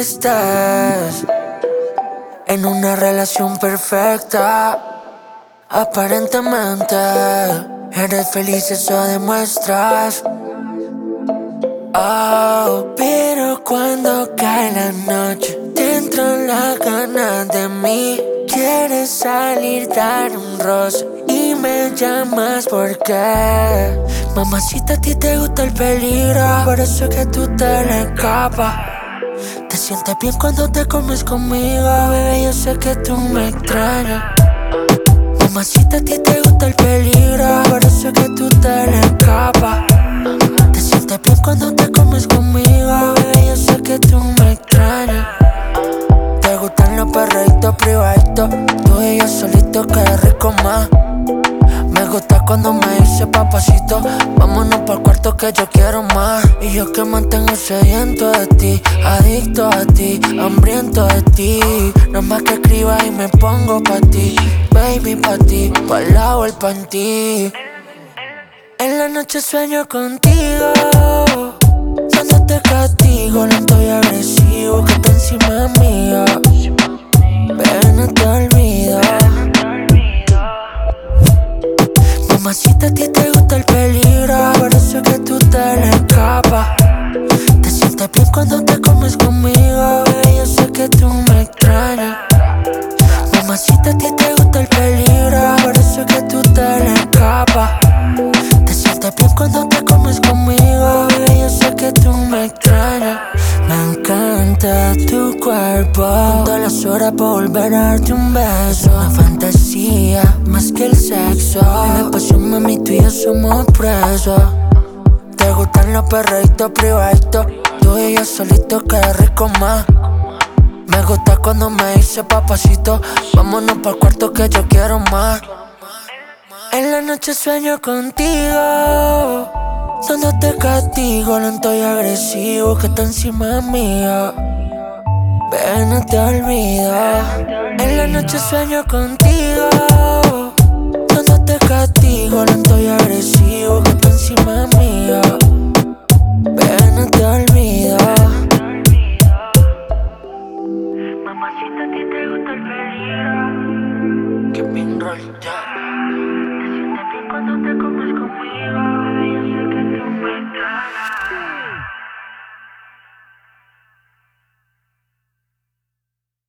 estés en una relación perfecta. Aparentemente eres feliz, eso demuestras. Oh, pero cuando cae la noche te entran las ganas de mí. Quieres salir, dar un roce y me llamas porque mamacita, a ti te gusta el peligro, por eso es que tú te le escapas. Te sientes bien cuando te comes conmigo, bebé, yo sé que tú me extrañas. Mamacita, a ti te gusta el peligro, por eso es que tú te le escapas. Te sientes bien cuando te comes conmigo, bebé, yo sé que tú me extrañas. Te gustan los perreitos privaditos, tú y yo solitos, qué rico más. Me gusta cuando me dice papacito, vámonos pa'l cuarto que yo quiero más. Y yo que mantengo sediento de ti, adicto a ti, hambriento de ti. No más que escriba y me pongo pa' ti, baby, pa' ti, pa'l lado el panty. En la noche sueño contigo, cuando te castigo, lento y agresivo, que está encima mío. Ven, no te olvido. Mamacita, a ti te gusta el peligro, por eso es que tú te le escapas. Te sientes bien cuando te comes conmigo, bebé, yo sé que tú me extrañas. Mamacita, a ti te gusta el peligro, por eso es que tú te le escapas. Te sientes bien cuando te comes conmigo, bebé, yo sé que tú me extrañas. Me encanta tu cuerpo, todas las horas por volver a darte un beso. Una fantasía, más que el sexo. En la pasión, mami, tú y yo somos presos. Te gustan los perreitos privaditos, tú y yo solitos, qué rico más. Me gusta cuando me dice papacito, vámonos pa'l cuarto que yo quiero más. En la noche sueño contigo, cuando te castigo, lento y agresivo, que está encima mío. Ven, no te olvido. En la noche sueño contigo, cuando te castigo, lento y agresivo, que está encima mío. Ven, no te olvido. Mamacita, a ti te gusta el peligro. Que me enrolla.